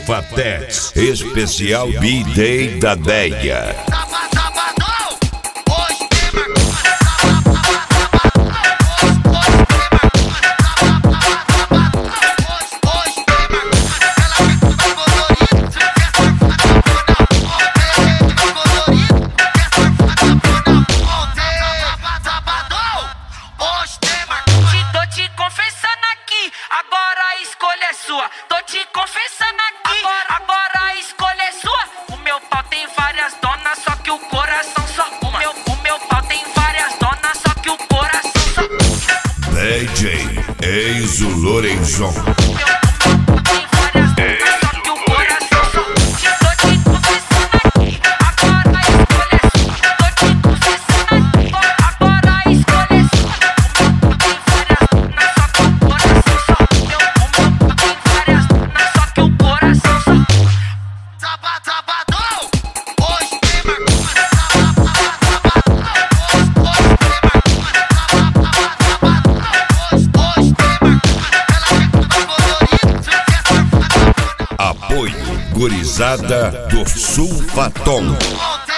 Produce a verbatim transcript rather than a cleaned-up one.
Sulfatex, especial B-Day da Deia. Tô te confessando aqui, agora, agora a escolha é sua. O meu pau tem várias donas, só que o coração só uma. O meu, o meu pau tem várias donas, só que o coração só uma. D J Enzo Lorenzon. Apoio Gurizada do Sulfaton.